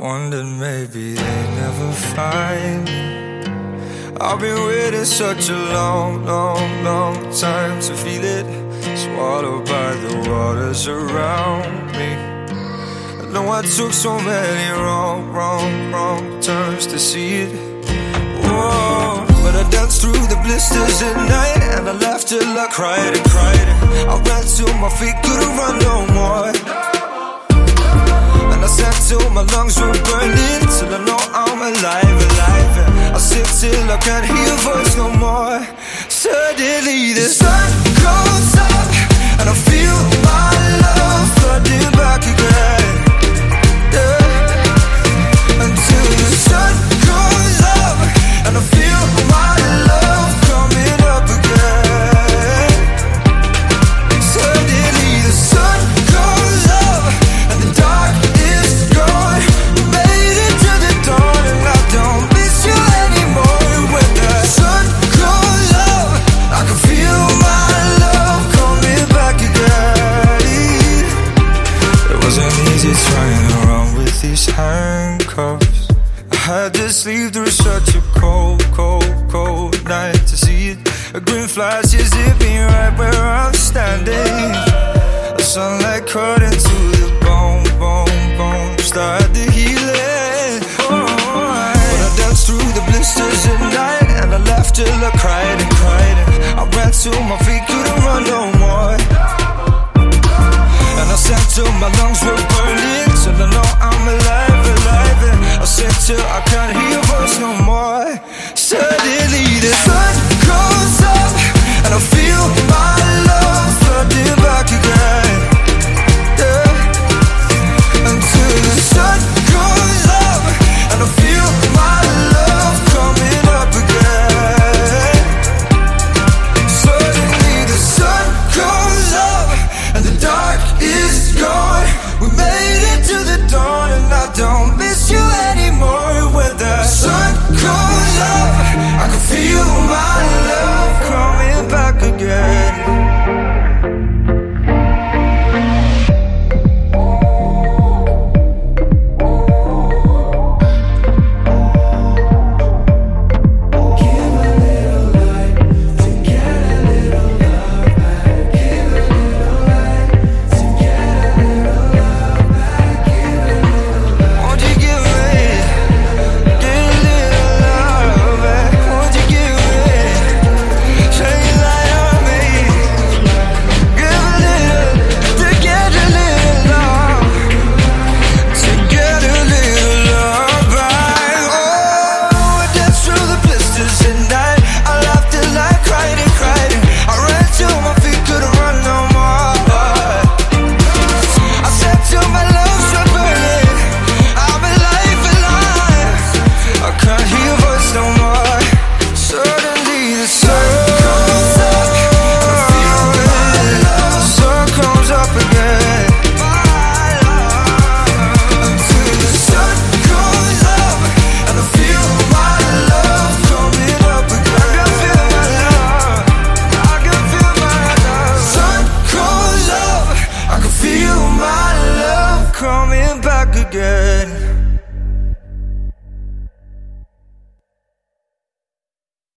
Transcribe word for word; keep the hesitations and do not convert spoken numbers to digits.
wondered maybe they'd never find me. I've been waiting such a long, long, long time to feel it, swallowed by the waters around me. I know I took so many wrong, wrong, wrong turns to see it. Whoa, but I danced through the blisters at night, and I laughed till I cried and cried. I ran till my feet couldn't run no more, and I sang till my lungs were burning, till I know I'm alive, alive. I sip till I can't hear your voice no more. Suddenly the sun goes up, and I feel my love flooding back again, yeah. Until the sun goes up, and I feel my love coming up again. Suddenly the sun goes up, and the dark is gone. We made it to the dawn, and I don't miss you anymore. When the sun goes up, I can feel my love coming back again. It wasn't easy trying to run with these handcuffs. I had to sleep through such a cold, cold, cold night to see it. A green flash is zipping right where I'm standing. The sunlight cut into the bone, bone, bone. Start the healing. Oh, but I danced through the blisters at night, and I laughed till I cried and cried. I ran till my feet couldn't run no more, and I sang till my lungs were burning, till I know I'm